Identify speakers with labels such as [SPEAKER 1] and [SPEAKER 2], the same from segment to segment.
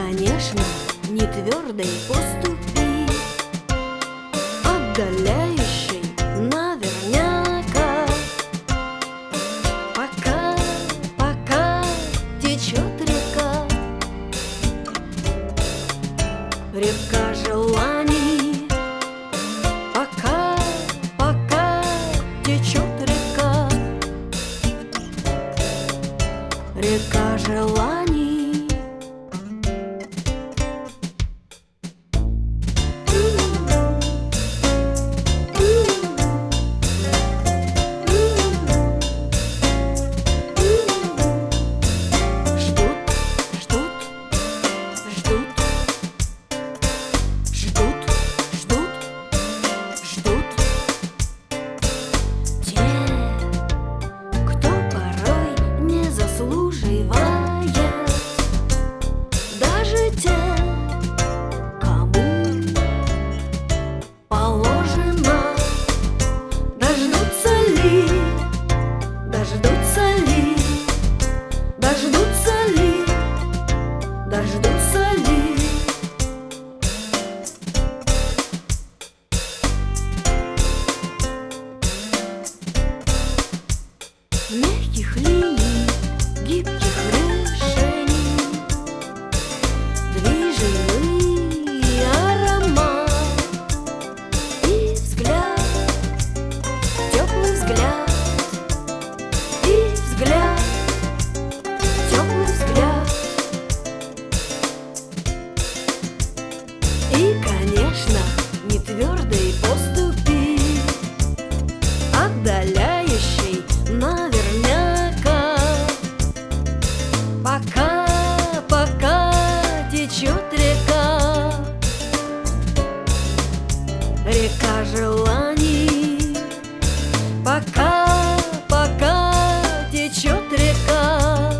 [SPEAKER 1] конечно, не твердой поступи, отдаляющей наверняка. Пока течет река, река желаний. Пока течет река, река желаний. Дождутся ли? Мягких линий, гибких решений, движимый аромат и взгляд, теплый взгляд, и взгляд, теплый взгляд. И, конечно, не твердой поступи, отдаляющей наверняка. Пока течет река, река желаний. Пока течет река,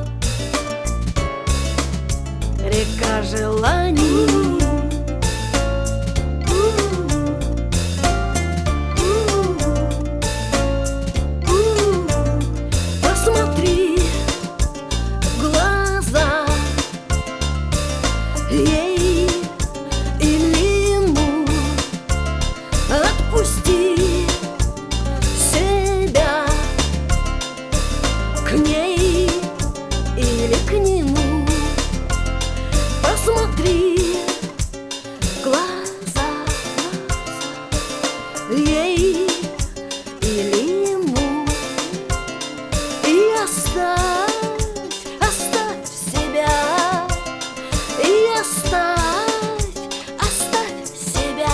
[SPEAKER 1] река желаний. Ей или ему отпусти себя, к ней или к нему. Посмотри в глаза, ей или ему, и оставь себя. Оставь себя.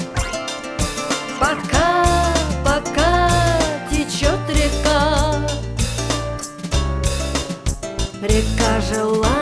[SPEAKER 1] Пока течет река, река желаний.